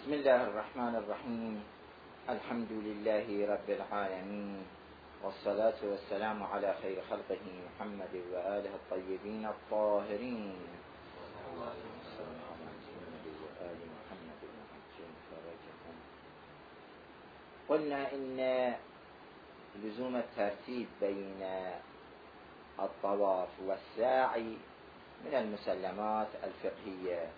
بسم الله الرحمن الرحيم. الحمد لله رب العالمين، والصلاة والسلام على خير خلقه محمد وآله الطيبين الطاهرين. قلنا إن لزوم الترتيب بين الطواف والساعي من المسلمات الفقهية،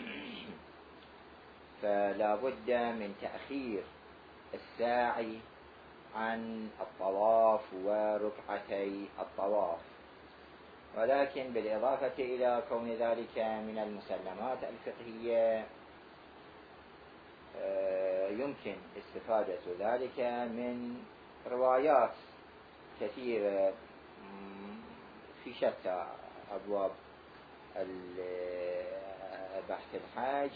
فلا بد من تأخير الساعي عن الطواف وركعتي الطواف، ولكن بالإضافة إلى كون ذلك من المسلمات الفقهية يمكن استفادة ذلك من روايات كثيرة في شتى أبواب بحث الحج،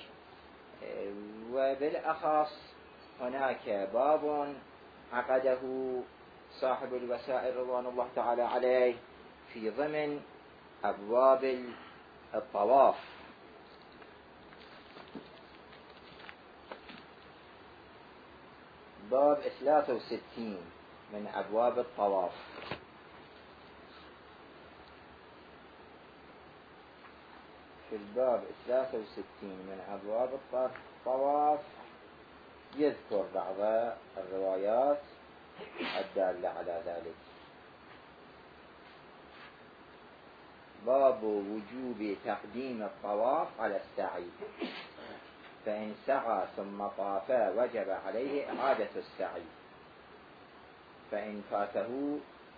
وبالأخص هناك باب عقده صاحب الوسائل رضوان الله تعالى عليه في ضمن أبواب الطواف، باب 63 من أبواب الطواف. في الباب 63 من أبواب الطواف يذكر بعض الروايات الدالة على ذلك. باب وجوب تقديم الطواف على السعي، فإن سعى ثم طاف وجب عليه إعادة السعي، فإن فاته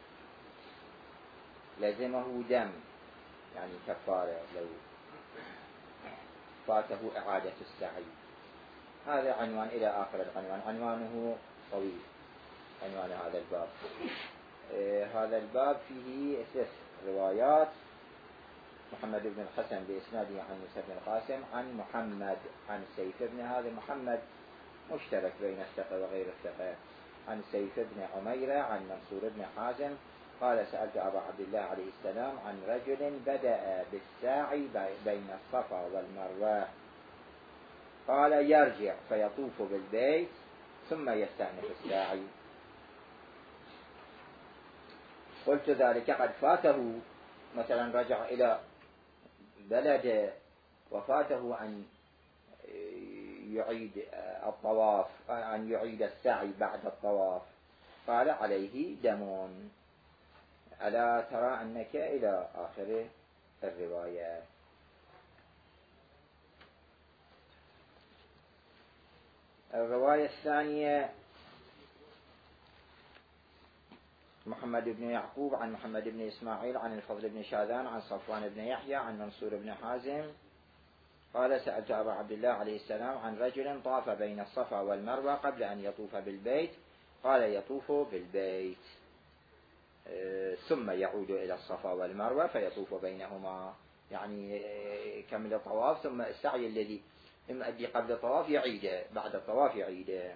لزمه دم، يعني كفارة لو فاته إعادة السعي. هذا عنوان إلى آخر العنوان، عنوانه طويل عنوان هذا الباب. هذا الباب فيه 3 روايات: محمد بن الحسن بإسناده عن موسى بن القاسم عن محمد عن سيف بن، هذا محمد مشترك بين الثقة وغير الثقة، عن سيف بن عميرة عن منصور بن حازم قال: سألت أبا عبد الله عليه السلام عن رجل بدأ بالساعي بين الصفا والمروة، قال: يرجع فيطوف بالبيت ثم يستأنف الساعي. قلت: ذلك قد فاته، مثلا رجع إلى بلده وفاته أن يعيد الطواف، أن يعيد السعي بعد الطواف، قال: عليه دم. ألا ترى أنك إلى آخر الرواية. الرواية الثانية: محمد بن يعقوب عن محمد بن إسماعيل عن الفضل بن شاذان عن صفوان بن يحيى عن منصور بن حازم قال: سألت أبا عبد الله عليه السلام عن رجل طاف بين الصفا والمروة قبل أن يطوف بالبيت، قال: يطوف بالبيت ثم يعود إلى الصفا والمروة فيطوف بينهما، يعني كمل الطواف ثم السعي الذي يؤدي قبل الطواف يعيده، بعد الطواف يعيده.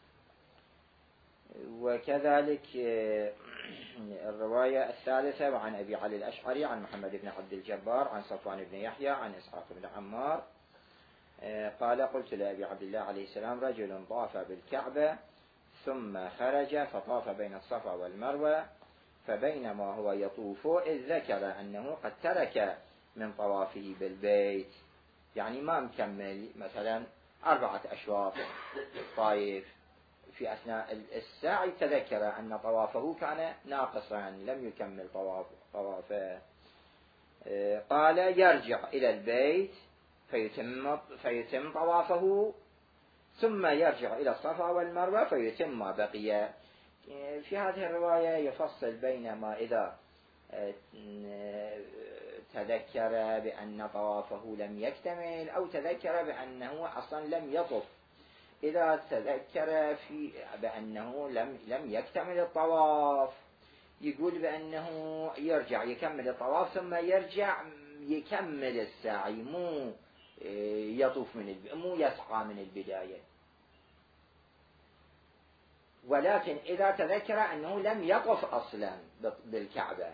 وكذلك الرواية الثالثة: وعن أبي علي الأشعري عن محمد بن عبد الجبار عن صفوان بن يحيى عن إسحاق بن عمار قال: قلت لأبي عبد الله عليه السلام: رجل طاف بالكعبة ثم خرج فطاف بين الصفا والمروة، فبينما هو يطوف إذ ذكر أنه قد ترك من طوافه بالبيت، يعني ما مكمل، مثلا 4 أشواط طايف، في أثناء السعي تذكر أن طوافه كان ناقصا لم يكمل طوافه، قال: يرجع إلى البيت فيتم طوافه ثم يرجع إلى الصفا والمروة فيتم ما بقي. في هذه الرواية يفصل بين ما إذا تذكر بأن طوافه لم يكتمل أو تذكر بأنه أصلا لم يطف. إذا تذكر بأنه لم يكتمل الطواف يقول بأنه يرجع يكمل الطواف ثم يرجع يكمل السعي، مو يطوف مو يسعى من البداية. ولكن إذا تذكر أنه لم يطف أصلا بالكعبة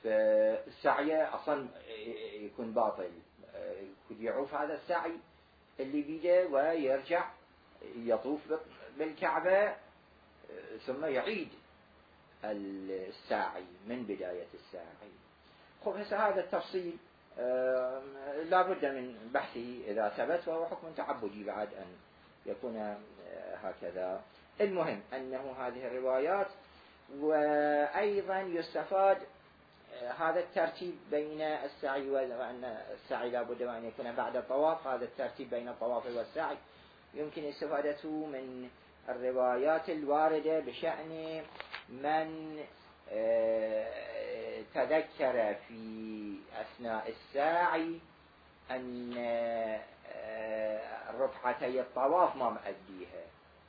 فالسعي أصلا يكون باطل، يعوف هذا السعي اللي بيده ويرجع يطوف بالكعبة ثم يعيد الساعي من بداية الساعي. خب هسه هذا التفصيل لا بد من بحثه إذا ثبت، وهو حكم تعبدي بعد أن يكون هكذا. المهم أنه هذه الروايات، وأيضا يستفاد هذا الترتيب بين السعي، وأن السعي لا بد أن يكون بعد الطواف، هذا الترتيب بين الطواف والسعي يمكن استفادته من الروايات الواردة بشأن من تذكر في أثناء الساعي أن ركعتي الطواف ما مؤديها،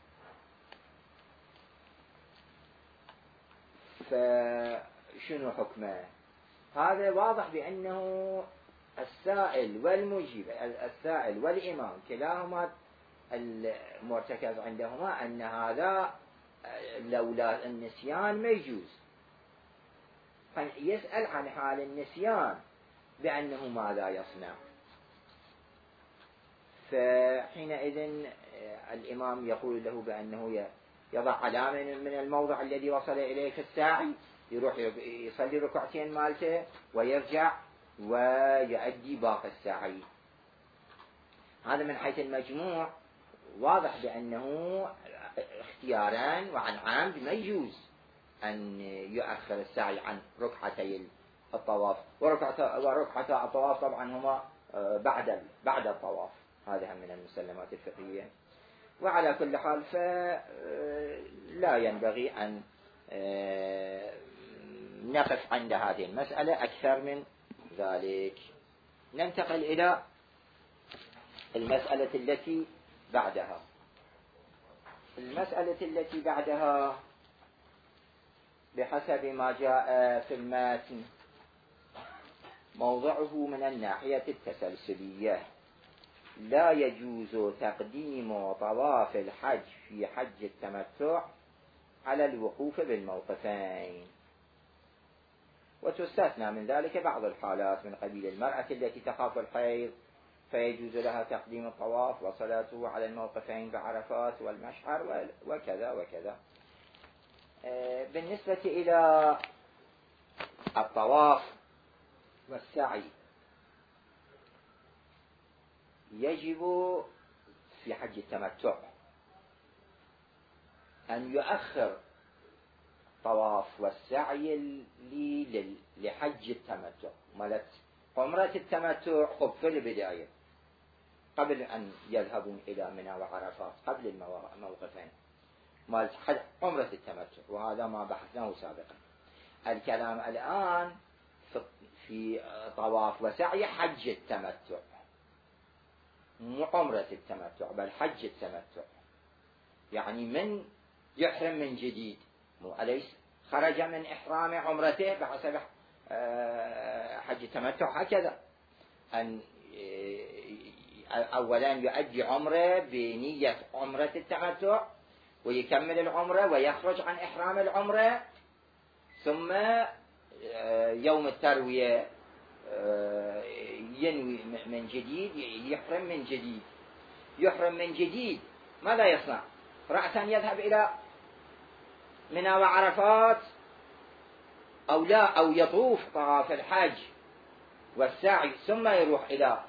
فشنو حكمه؟ هذا واضح بأنه السائل والمجيب، السائل والإمام كلاهما المرتكز عندهما أن هذا لولا النسيان ما يجوز، فيسأل عن حال النسيان بأنه ماذا يصنع. فحينئذ الإمام يقول له بأنه يضع علامة من الموضع الذي وصل إليه في الساعي، يروح يصلي ركعتين مالته ويرجع ويؤدي باقي الساعي. هذا من حيث المجموع واضح بأنه اختياران وعن عمد ما يجوز أن يؤخر السعي عن ركعتي الطواف، وركعتا الطواف طبعا هما بعد الطواف، هذا هم من المسلمات الفقهية. وعلى كل حال فلا ينبغي أن نقف عند هذه المسألة أكثر من ذلك. ننتقل إلى المسألة التي بعدها. المسألة التي بعدها بحسب ما جاء في المتن موضعه من الناحية التسلسلية: لا يجوز تقديم طواف الحج في حج التمتع على الوقوف بالموقفين، وتستثنى من ذلك بعض الحالات من قبيل المرأة التي تخاف الحيض، فيجوز لها تقديم الطواف وصلاته على الموقفين بعرفات والمشعر وكذا وكذا. بالنسبة إلى الطواف والسعي يجب في حج التمتع أن يؤخر الطواف والسعي لحج التمتع. مالت عمرة التمتع قبل في البداية قبل أن يذهبون إلى منى وعرفات، قبل الموقفين مالت عمرة التمتع، وهذا ما بحثناه سابقا. الكلام الآن في طواف وسعي حج التمتع، مو عمرة التمتع بل حج التمتع، يعني من يحرم من جديد، مو أليس خرج من إحرام عمرته بحسب حج التمتع هكذا، أن أولا يؤدي عمره بنية عمرة التمتع ويكمل العمرة ويخرج عن إحرام العمرة، ثم يوم التروية ينوي من جديد، يحرم من جديد. ماذا يصنع؟ رأسا يذهب إلى منى وعرفات أو لا، أو يطوف طواف الحج والسعي ثم يروح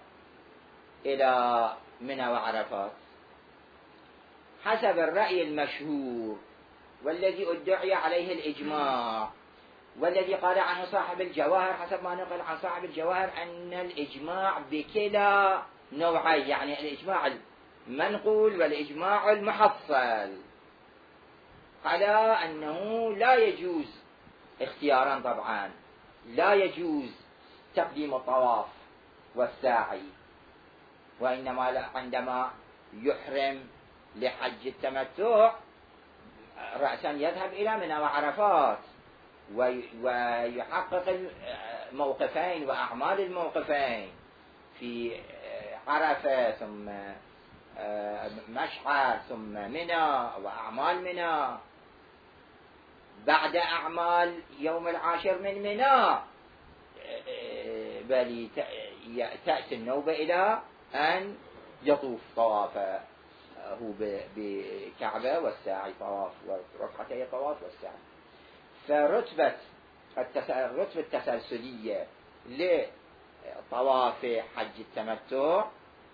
إلى منى وعرفات. حسب الرأي المشهور والذي ادعي عليه الإجماع، والذي قال عنه صاحب الجواهر، حسب ما نقل عن صاحب الجواهر أن الإجماع بكلا نوعين، يعني الإجماع المنقول والإجماع المحصل، على أنه لا يجوز اختيارا طبعا، لا يجوز تقديم الطواف والساعي، وإنما عندما يحرم لحج التمتع رأسا يذهب إلى منى وعرفات ويحقق الموقفين وأعمال الموقفين في عرفة ثم مشعر ثم منى وأعمال منى. بعد أعمال يوم العاشر من منى بل تأتي النوبة إلى أن يطوف طوافه بكعبة والساعي طواف وركعتي طواف والساعي. فرتبة التسلسلية لطواف حج التمتع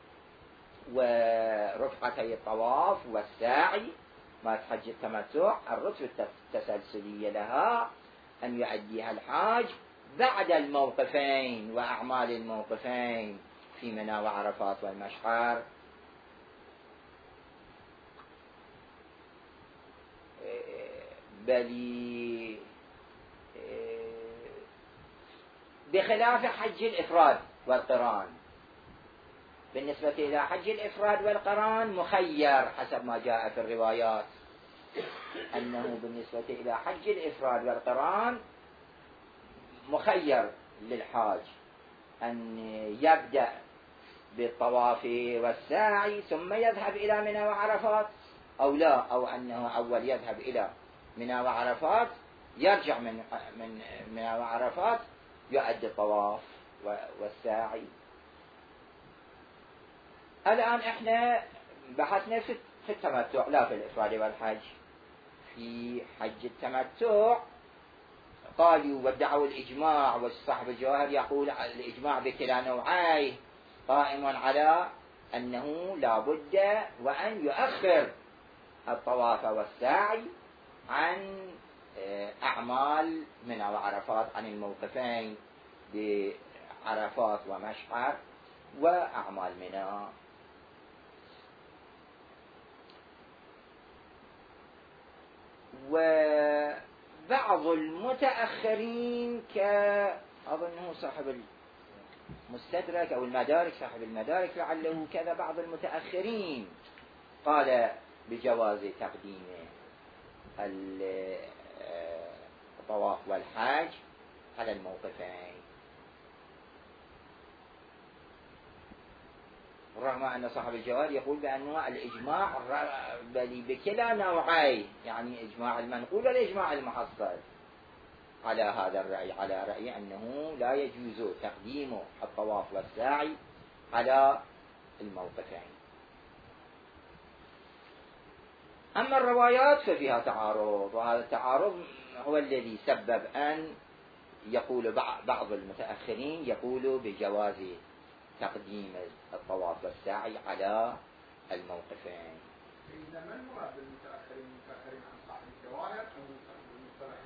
ورفقتي الطواف والساعي ما حج التمتع، الرتبة التسلسلية لها أن يؤديها الحاج بعد الموقفين وأعمال الموقفين في منى وعرفات والمشعر. بل بخلاف حج الإفراد والقران. بالنسبة إلى حج الإفراد والقران مخير حسب ما جاء في الروايات، أنه بالنسبة إلى حج الإفراد والقران مخير للحاج أن يبدأ بالطواف والساعي ثم يذهب إلى منى وعرفات، أو لا، أو أنه أول يذهب إلى منى وعرفات يرجع من منى وعرفات يؤدي الطواف والساعي. الآن احنا بحثنا في التمتع لا في الإفراد والحج. في حج التمتع قالوا وادعوا الإجماع، والصاحب الجواهر يقول الإجماع بكلا نوعيه قائم على أنه لا بد وأن يؤخر الطواف والسعي عن أعمال منى وعرفات، عن الموقفين بعرفات ومشعر وأعمال منى. وبعض المتأخرين كأظنه صاحب المستدرك أو المدارك، صاحب المدارك لعله كذا، بعض المتأخرين قال بجواز تقديم الطواف والحج على الموقفين، رغم أن صاحب الجواد يقول بأنه الإجماع بل بكلا نوعي، يعني إجماع المنقول والإجماع المحصل على هذا الرأي، على رأي أنه لا يجوز تقديم الطواف والسعي على الموقفين. أما الروايات ففيها تعارض، وهذا التعارض هو الذي سبب أن يقول بعض المتأخرين يقول بجواز تقديم الطواف والسعي على الموقفين. إذا ما المراد بالمتأخرين؟ متأخرين عن صاحب الجواهر أو مصطلح؟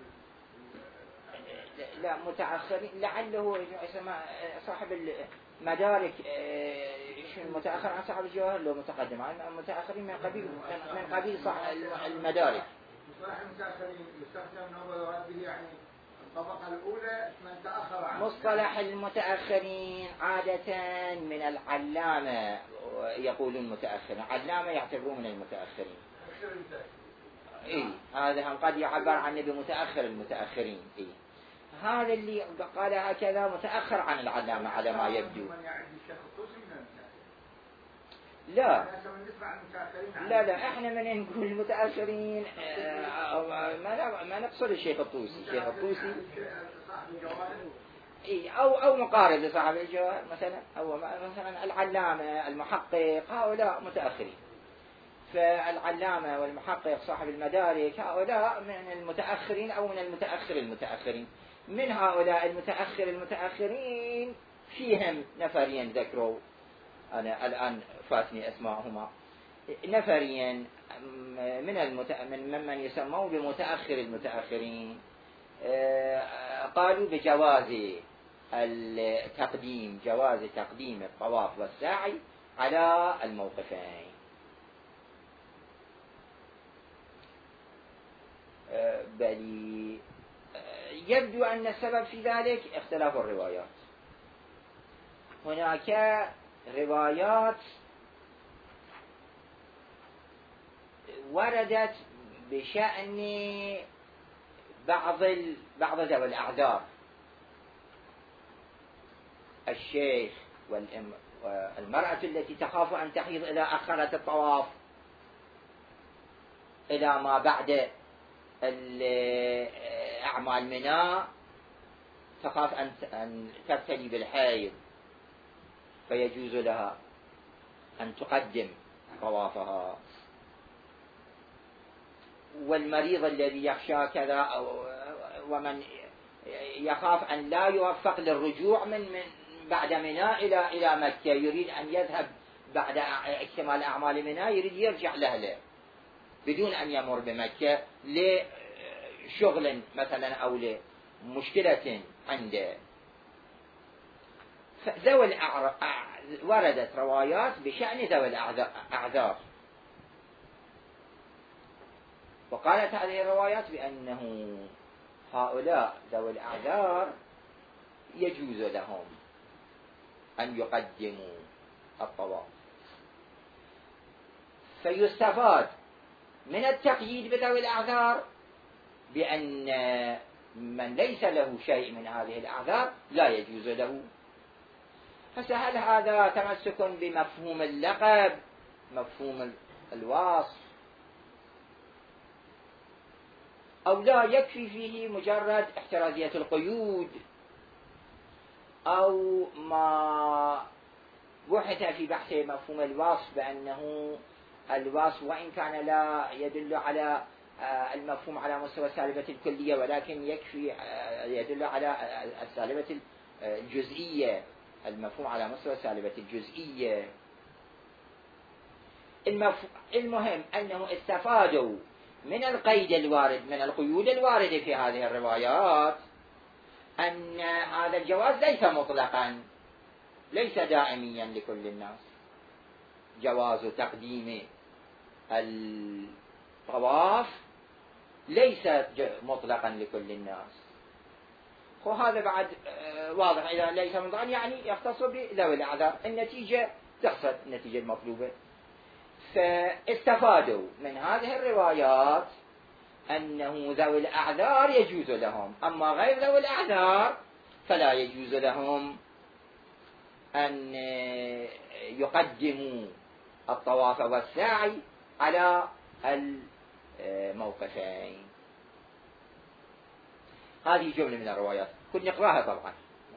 لا متأخرين لعله يسمى صاحب المدارك، المتأخر عن صاحب الجواهر لو متقدم، عن المتأخرين من قبيل صاحب المدارك. مصطلح المتأخرين يستخدم نظرا به يعني الطبقة الأولى من تأخر عنه. مصطلح المتأخرين عادة من العلامة يقولون متأخرين، علامة يعتبرون من المتأخرين. إيه هذا هم قد يعبر عنه بمتأخر المتأخرين. إيه هذا اللي قال هكذا متأخر عن العلامة على ما يبدو. لا لا احنا من نقول المتأخرين ما نقصد الشيخ الطوسي. الشيخ الطوسي او مقارب لصاحب الجواهر مثلا، او مثلا العلامة المحقق، هؤلاء متأخرين. فالعلامة والمحقق صاحب المدارك هؤلاء من المتأخرين او من المتأخر المتأخرين. من هؤلاء المتأخرين فيهم نفرين ذكروا، أنا الآن فاتني أسماءهما، نفرين ممن يسمون بمتأخر المتأخرين قالوا بجواز التقديم، جواز تقديم الطواف والسعي على الموقفين. بل يبدو أن السبب في ذلك اختلاف الروايات. هناك روايات وردت بشأن بعض ذوي الأعذار، الشيخ والمرأة التي تخاف أن تحيض إذا أخرت الطواف إلى ما بعد أعمال منى، تخاف أن تبتلي بالحيض فيجوز لها. أن تقدم طوافها. والمريض الذي يخشى كذا ومن يخاف أن لا يوفق للرجوع من بعد منى إلى مكة، يريد أن يذهب بعد اكتمال أعمال منى، يريد يرجع لأهله بدون أن يمر بمكة لشغل مثلا أو لمشكلة عنده. وردت روايات بشأن ذوي الأعذار، وقالت هذه الروايات بأنه هؤلاء ذوي الأعذار يجوز لهم أن يقدموا الطواف. فيستفاد من التقييد بذوي الأعذار بأن من ليس له شيء من هذه الأعذار لا يجوز له. فهل هذا تمسك بمفهوم اللقب، مفهوم الوصف، أو لا يكفي فيه مجرد احترازية القيود، أو ما بحث في بحث مفهوم الوصف بأنه الوصف وإن كان لا يدل على المفهوم على مستوى السالبة الكلية، ولكن يكفي يدل على السالبة الجزئية، المفهوم على مستوى السالبة الجزئية. المهم أنه استفادوا من القيد الوارد، من القيود الواردة في هذه الروايات، أن هذا الجواز ليس مطلقا، ليس دائميا لكل الناس. جواز تقديم الطواف ليس مطلقا لكل الناس. وهذا بعد واضح، إذا ليس مطلقا يعني يختص بذوي الأعذار، النتيجة تحصل النتيجة المطلوبة. فاستفادوا من هذه الروايات أنه ذوي الأعذار يجوز لهم، أما غير ذوي الأعذار فلا يجوز لهم أن يقدموا الطواف والسعي على الموقفين. هذه جملة من الروايات كنت نقراها طبعا.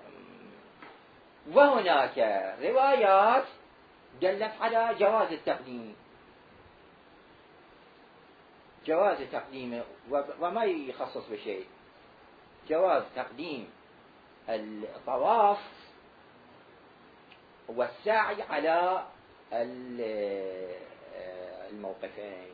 وهناك روايات دلت على جواز التقديم، جواز تقديم وما يخصص بشيء، جواز تقديم الطواف والسعي على الموقفين.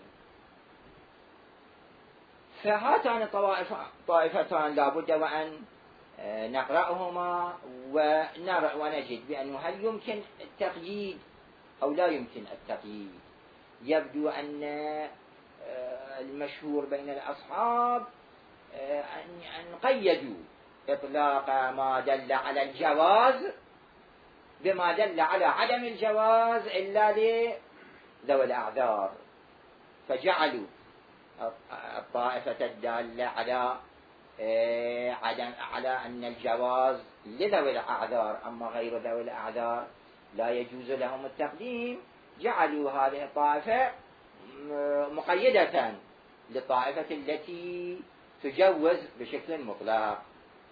فهاتان طائفتان لابد وأن نقرأهما ونجد بأنه هل يمكن التقييد أو لا يمكن التقييد. يبدو أن المشهور بين الأصحاب أن قيدوا إطلاق ما دل على الجواز بما دل على عدم الجواز إلا لذوي الأعذار، فجعلوا الطائفة الدالة على أن الجواز لذوي الأعذار، أما غير ذوي الأعذار لا يجوز لهم التقديم، جعلوا هذه الطائفة مقيدة للطائفة التي تجوز بشكل مطلق.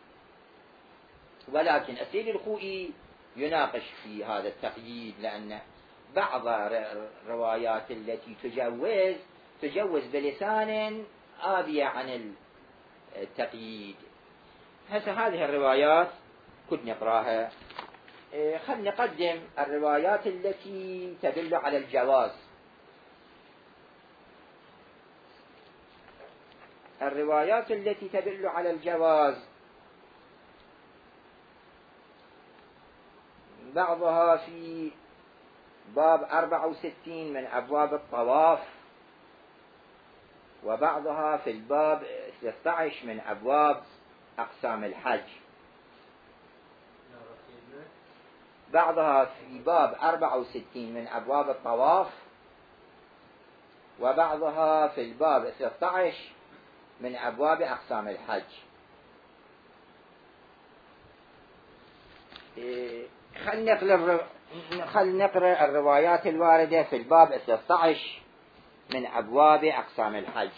ولكن السيد الخوئي يناقش في هذا التقييد، لأن بعض الروايات التي تجوز بلسان آبية عن التقييد. هذه الروايات كنت نقراها. خلنا نقدم الروايات التي تدل على الجواز. الروايات التي تدل على الجواز بعضها في باب 64 من أبواب الطواف، وبعضها في الباب 16 من أبواب أقسام الحج. بعضها في باب 64 من أبواب الطواف، وبعضها في الباب 16 من أبواب أقسام الحج. خل نقرأ الروايات الواردة في الباب 16 من أبواب أقسام الحج.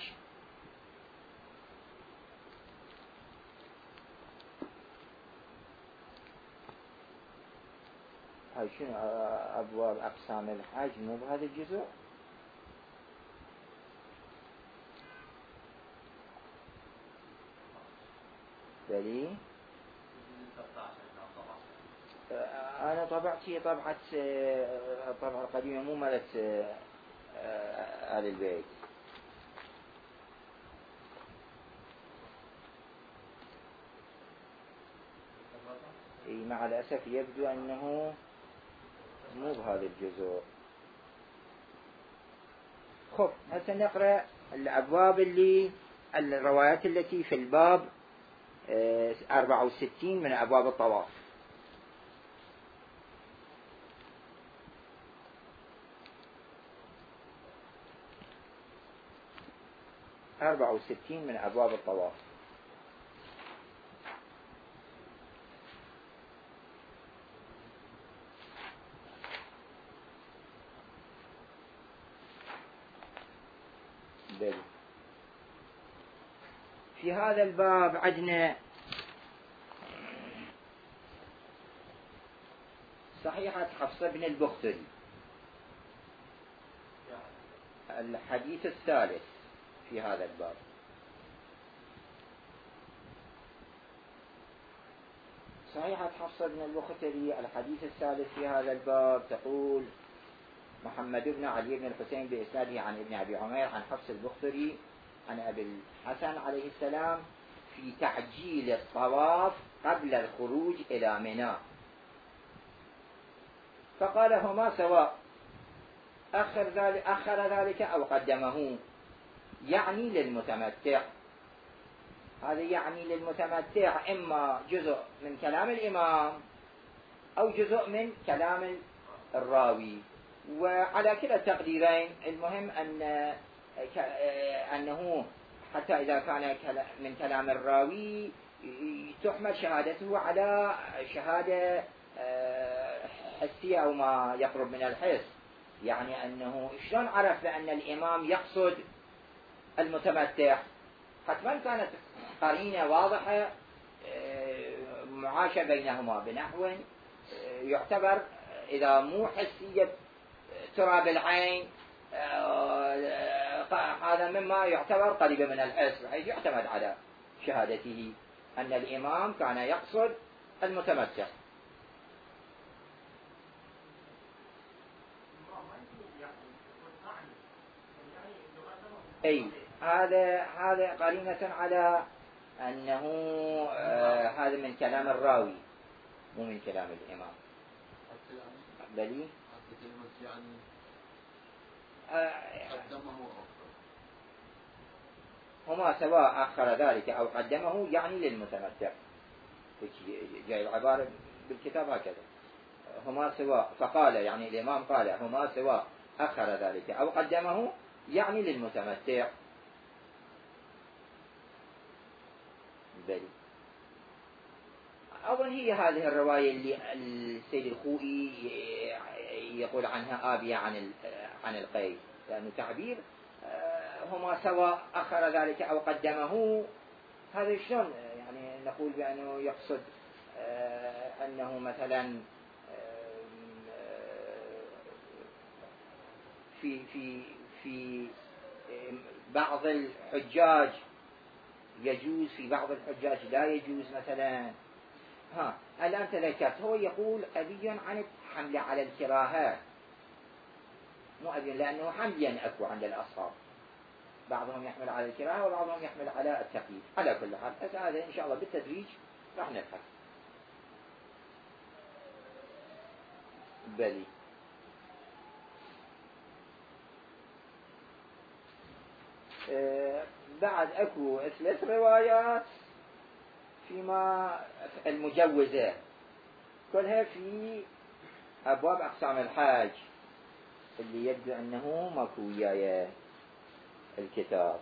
هاي شنو أبواب أقسام الحج مو بهذا الجزء؟ بلي أنا طبعتي طبعة الطبعة القديمة مو مالت آل البيت. مع الأسف يبدو أنه مو بهذا الجزء. خب هسه نقرأ الأبواب الروايات التي في الباب 64 من أبواب الطواف. من أبواب الطواف. في هذا الباب عندنا صحيحة حفصة بن البختري، الحديث الثالث في هذا الباب. صحيحة حفصة بن البختري الحديث الثالث في هذا الباب تقول: محمد بن علي بن الحسين بإسناده عن ابن أبي عمير عن حفص البختري عن أبي الحسن عليه السلام في تعجيل الطواف قبل الخروج إلى منى، فقال: هما سواء، أخر ذلك أو قدمه، يعني للمتمتع. هذا يعني للمتمتع إما جزء من كلام الإمام أو جزء من كلام الراوي، وعلى كلا التقديرين المهم أنه حتى إذا كان من كلام الراوي تحمل شهادته على شهادة حسية أو ما يقرب من الحس، يعني أنه شلون عرف بأن الإمام يقصد المتمتع؟ حتما كانت قرينة واضحة معاشة بينهما بنحو يعتبر إذا مو حسية ترى بالعين هذا مما يعتبر قريب من الحس، بحيث يعتمد على شهادته أن الإمام كان يقصد المتمتع. أي هذا قرينة على أنه هذا من كلام الراوي مو من كلام الإمام. بلي هما سواء أخر ذلك أو قدمه، يعني للمتمتع. جاي العبارة بالكتاب هكذا: هما سواء، فقال يعني الإمام قال: هما سواء أخر ذلك أو قدمه، يعني للمتمتع. بلي أظن هي هذه الرواية اللي السيد الخوئي يقول عنها آبية عن القيد، لأنه تعبير هما سواء أخر ذلك أو قدمه، هذا شلون يعني نقول بأنه يقصد أنه مثلا في بعض الحجاج يجوز، في بعض الحجاج لا يجوز مثلا. الآن تذكرت، هو يقول أبي عن الحمل على الكراهة، مو أبي، لأنه حمليا أكو عند الأصحاب، بعضهم يحمل على الكراهة وبعضهم يحمل على التقييد. على كل حال هذا إن شاء الله بالتدريج راح نبحث. بلي بعد أكو 3 روايات فيما المجوزة، كلها في أبواب أقسام الحاج، اللي يبدو أنه ماكو وياي الكتاب.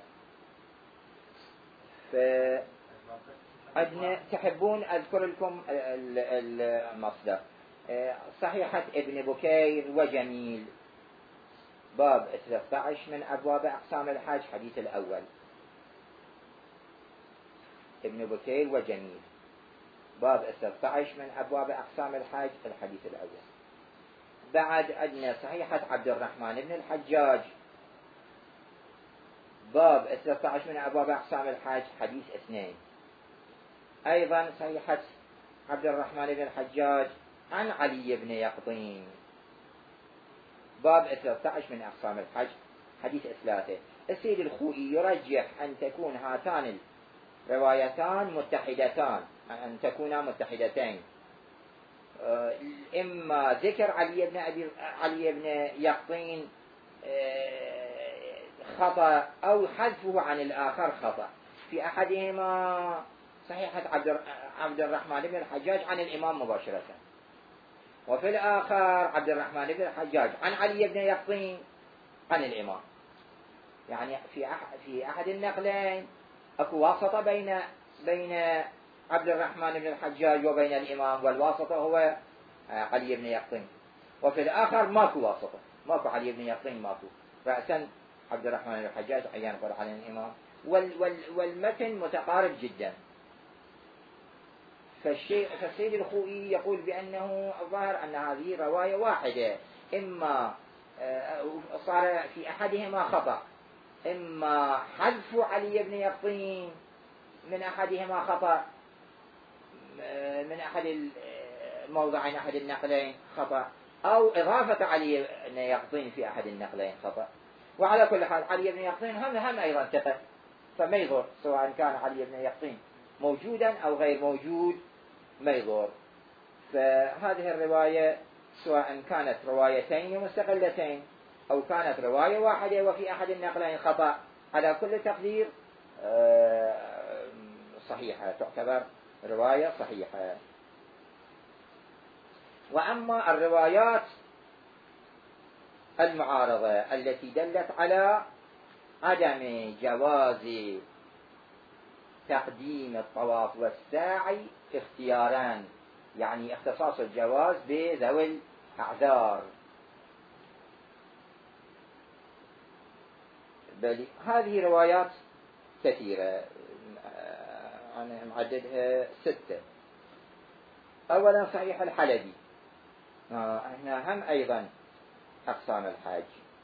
فعندنا تحبون أذكر لكم المصدر: صحيحة ابن بكير وجميل، باب 13 من أبواب أقسام الحاج، حديث الأول. ابن بكير وجميل، باب 13 من أبواب أقسام الحاج، الحديث الأول. بعد عندنا صحيحة عبد الرحمن بن الحجاج باب 13 من أبواب أقسام الحج حديث 2. أيضا صحيحة عبد الرحمن بن الحجاج عن علي بن يقطين باب 13 من أقسام الحج حديث 3. السيد الخوئي يرجح أن تكون هاتان الروايتان متحدتان، أن تكونا متحدتين، إما ذكر علي بن يقطين خطأ أو حذفه عن الآخر خطأ. في أحدهما صحيحة عبد الرحمن بن الحجاج عن الإمام مباشرة، وفي الآخر عبد الرحمن بن الحجاج عن علي بن يقطين عن الإمام. يعني في أحد النقلين أكو واسطة بين عبد الرحمن بن الحجاج وبين الإمام، والواسطة هو علي بن يقطين، وفي الآخر ماكو واسطة، ماكو علي بن يقطين، ماكو، رأسا عبد الرحمن بن الحجاج عيان قرآن الإمام، والمتن متقارب جدا. فالسيد الخوئي يقول بأنه الظاهر أن هذه رواية واحدة، إما صار في أحدهما خطأ، إما حذف علي بن يقطين من أحدهما خطأ، من أحد الموضعين أحد النقلين خطأ، أو إضافة علي بن يقطين في أحد النقلين خطأ. وعلى كل حال علي بن يقطين هم أيضا ثقة، فما يضر سواء كان علي بن يقطين موجودا أو غير موجود، ما يضر. فهذه الرواية سواء كانت روايتين مستقلتين أو كانت رواية واحدة وفي أحد النقلين خطأ، على كل تقدير صحيحة، تعتبر رواية صحيحة. وأما الروايات المعارضة التي دلت على عدم جواز تقديم الطواف والسعي اختياران، يعني اختصاص الجواز بذوي الأعذار، بل هذه روايات كثيرة، أنا معددها 6. أولا صحيح الحلبي، هنا هم أيضا أقسام الحج،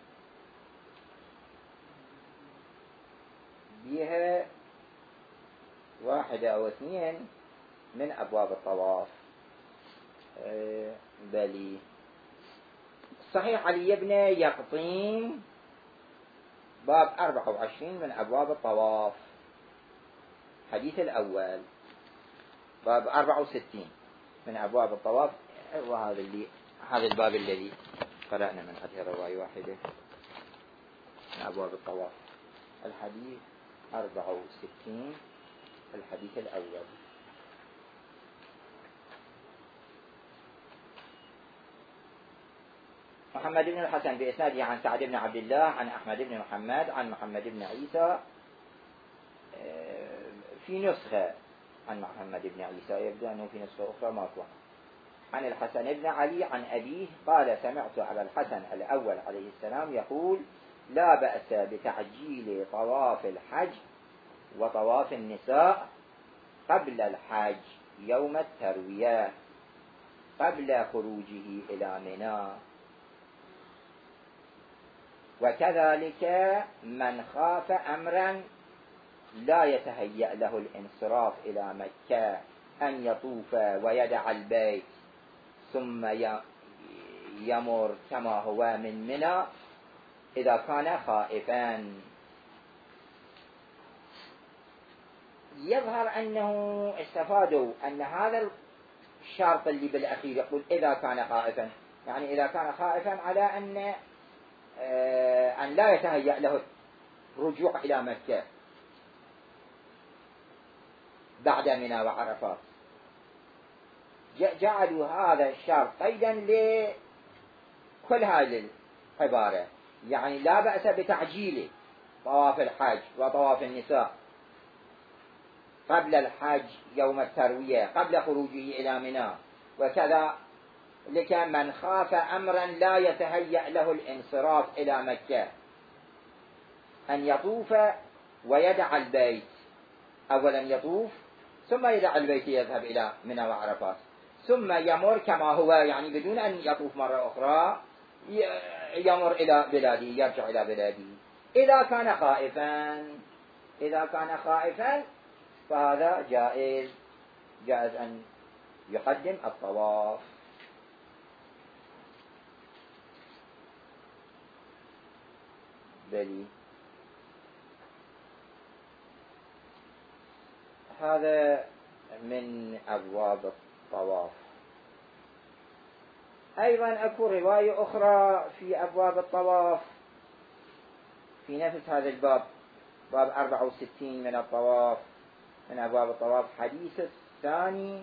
بها 1 أو 2 من أبواب الطواف. بلي صحيح علي بن يقطين باب 24 من أبواب الطواف حديث الأول، باب 64 من أبواب الطواف، هذا الباب الذي قرأنا من هذه الرواية واحدة من أبواب الطواف، الحديث 64 الحديث الأول. محمد بن الحسن بإسناده عن سعد بن عبد الله عن أحمد بن محمد عن محمد بن عيسى، في نسخة عن محمد بن عيسى، يبدو أنه في نسخة أخرى ماكو، عن الحسن بن علي عن أبيه قال سمعت على الحسن الأول عليه السلام يقول لا بأس بتعجيل طواف الحج وطواف النساء قبل الحج يوم التروية قبل خروجه إلى منى، وكذلك من خاف أمرا لا يتهيأ له الانصراف إلى مكة أن يطوف ويدع البيت ثم يمر كما هو من منى إذا كان خائفا. يظهر أنه استفادوا أن هذا الشرط اللي بالأخير يقول إذا كان خائفا، يعني إذا كان خائفا على أن لا يتهيأ له الرجوع إلى مكة بعد منى وعرفات، جعلوا هذا الشرط قيدا لكل هذه العبارة، يعني لا بأس بتعجيل طواف الحج وطواف النساء قبل الحج يوم التروية قبل خروجه إلى منى، وكذا لك من خاف أمرا لا يتهيأ له الانصراف إلى مكة أن يطوف ويدع البيت، أولا يطوف ثم يدع البيت يذهب إلى منى وعرفات، ثم يمر كما هو، يعني بدون أن يطوف مرة أخرى، يمر إلى بلاده، يرجع إلى بلاده. إذا كان خائفا فهذا جائز أن يقدم الطواف. بلي هذا من أبواب الطواف. أيضا أكو رواية أخرى في أبواب الطواف في نفس هذا الباب، باب 64 من الطواف، من أبواب الطواف، حديث الثاني.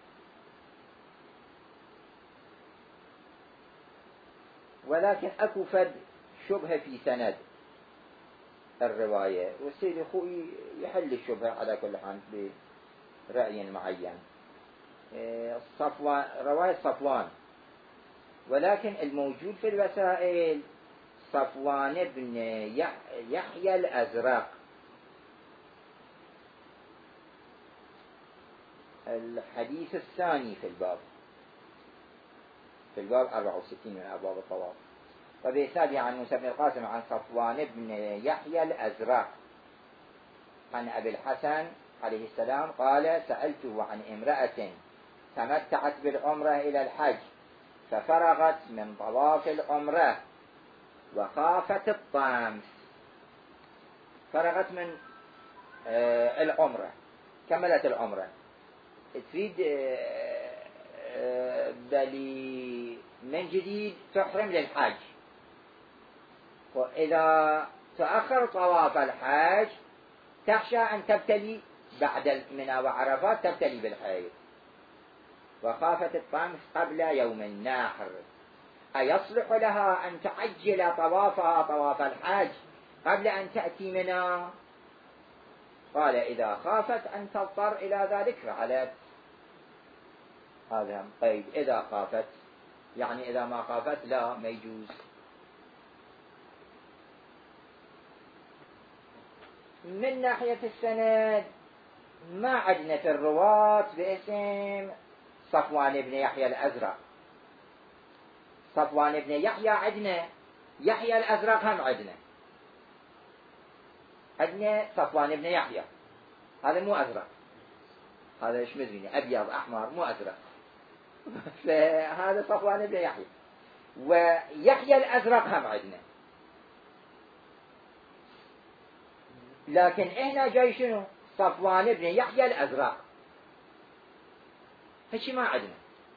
ولكن أكو فد شبهة في سند الرواية، والسيد أخوي يحل الشبهة على كل حال برأي معين. رواية صفوان، ولكن الموجود في الوسائل صفوان بن يحيى الأزرق. الحديث الثاني في الباب 64 من أبواب الطواف. وبإسناده عن موسى بن القاسم عن صفوان بن يحيى الأزرق عن أبي الحسن عليه السلام قال: سألته عن امرأة تمتعت بالعمرة إلى الحج ففرغت من طواف العمرة وخافت الطمس. فرغت من العمرة، كملت العمرة، تريد بلي من جديد تحرم للحج، وإذا تأخر طواف الحج تخشى أن تبتلي بعد منى وعرفات، تبتلي بالحيض. وخافت الطمس قبل يوم النحر، أيصلح لها أن تعجل طوافها طواف الحج قبل أن تأتي منى؟ قال: إذا خافت أن تضطر إلى ذلك فعلت. هذا قيد، إذا خافت، يعني إذا ما خافت لا، ما يجوز. من ناحية السند ما عندنا في الرواة باسم صفوان بن يحيى الأزرق. صفوان بن يحيى عندنا، يحيى الأزرق هم عندنا صفوان بن يحيى، هذا مو أزرق، هذا ايش مدري، أبيض أحمر، مو أزرق. فهذا صفوان بن يحيى. ويحيى الأزرق هم عندنا، لكن احنا جاي شنو؟ صفوان بن يحيى الأزرق، هالشي ما عندنا.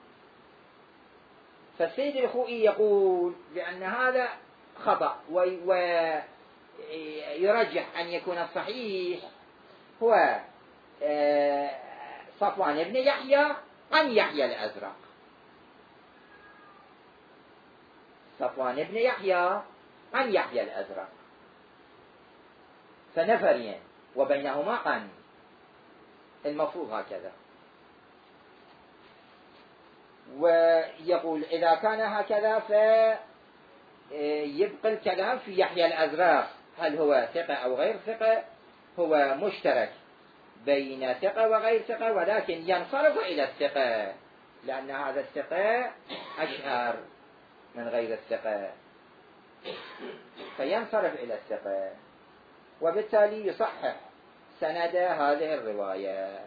فالسيد الخوئي يقول بأن هذا خطأ، ويرجح أن يكون الصحيح هو صفوان بن يحيى عن يحيى الأزرق. صفوان بن يحيى عن يحيى الأزرق، فنفرين وبينهما عن، المفروض هكذا. ويقول إذا كان هكذا فيبقى الكلام في يحيى الأزرق، هل هو ثقة أو غير ثقة؟ هو مشترك بين ثقة وغير ثقة، ولكن ينصرف إلى الثقة، لأن هذا الثقة أشهر من غير الثقة، فينصرف إلى الثقة، وبالتالي يصحح سند هذه الرواية.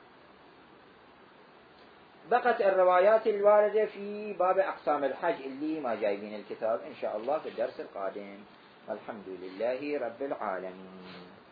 بقت الروايات الواردة في باب أقسام الحج اللي ما جايبين الكتاب، إن شاء الله في الدرس القادم. الحمد لله رب العالمين.